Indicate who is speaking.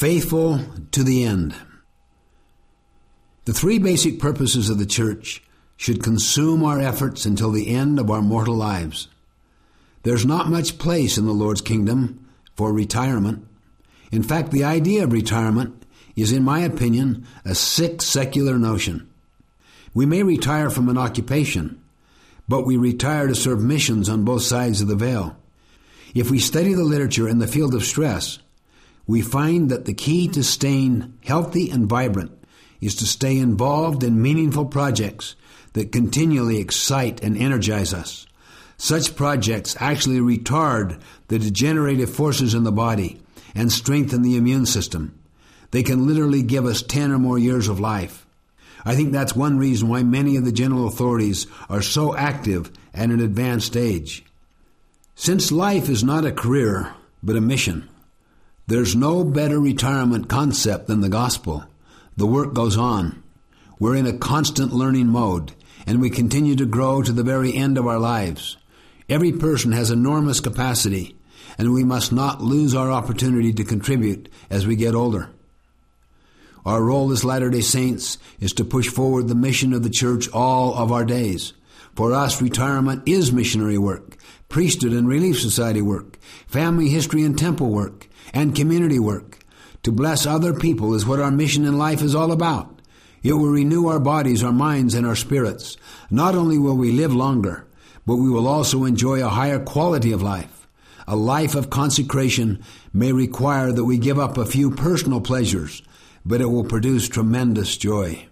Speaker 1: faithful to the end. The three basic purposes of the church should consume our efforts until the end of our mortal lives. There's not much place in the Lord's kingdom for retirement. In fact, the idea of retirement is, in my opinion, a sick secular notion. We may retire from an occupation, but we retire to serve missions on both sides of the veil. If we study the literature in the field of stress, we find that the key to staying healthy and vibrant is to stay involved in meaningful projects that continually excite and energize us. Such projects actually retard the degenerative forces in the body and strengthen the immune system. They can literally give us 10 or more years of life. I think that's one reason why many of the general authorities are so active at an advanced age. Since life is not a career, but a mission, there's no better retirement concept than the gospel. The work goes on. We're in a constant learning mode, and we continue to grow to the very end of our lives. Every person has enormous capacity, and we must not lose our opportunity to contribute as we get older. Our role as Latter-day Saints is to push forward the mission of the church all of our days. For us, retirement is missionary work, priesthood and relief society work, family history and temple work, and community work. To bless other people is what our mission in life is all about. It will renew our bodies, our minds, and our spirits. Not only will we live longer, but we will also enjoy a higher quality of life. A life of consecration may require that we give up a few personal pleasures, but it will produce tremendous joy.